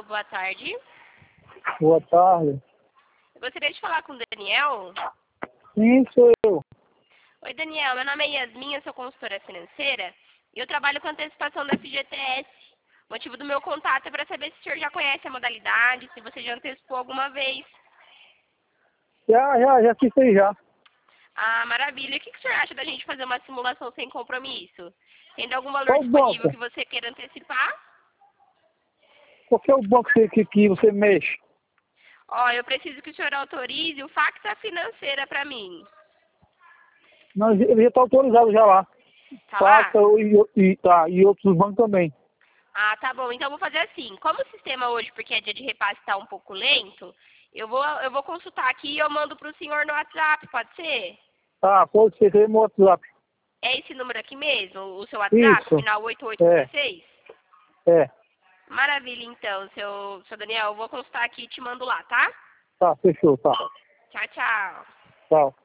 Alô, boa tarde. Boa tarde. Eu gostaria de falar com o Daniel. Sim, sou eu. Oi, Daniel. Meu nome é Yasmin, eu sou consultora financeira e eu trabalho com antecipação da FGTS. O motivo do meu contato é para saber se o senhor já conhece a modalidade, se você já antecipou alguma vez. Já fiz isso aí já. Ah, maravilha. E o que o senhor acha da gente fazer uma simulação sem compromisso? Tendo algum valor Qual disponível banco? que você queira antecipar? Qual que é o banco que você mexe? Ó, eu preciso que o senhor autorize o Facta Financeira para mim. Não, ele já está autorizado já lá. Tá lá? Faça e outros bancos também. Ah, tá bom. Então eu vou fazer assim. Como o sistema hoje, porque é dia de repasse, está um pouco lento, eu vou consultar aqui e eu mando para o senhor no WhatsApp, pode ser? Tá, pode ser, tem meu WhatsApp. É esse número aqui mesmo, o seu WhatsApp, Isso. final 8816? É. Maravilha, então, seu Daniel. Eu vou consultar aqui e te mando lá, tá? Tá, fechou, tá. Tchau, tchau. Tchau.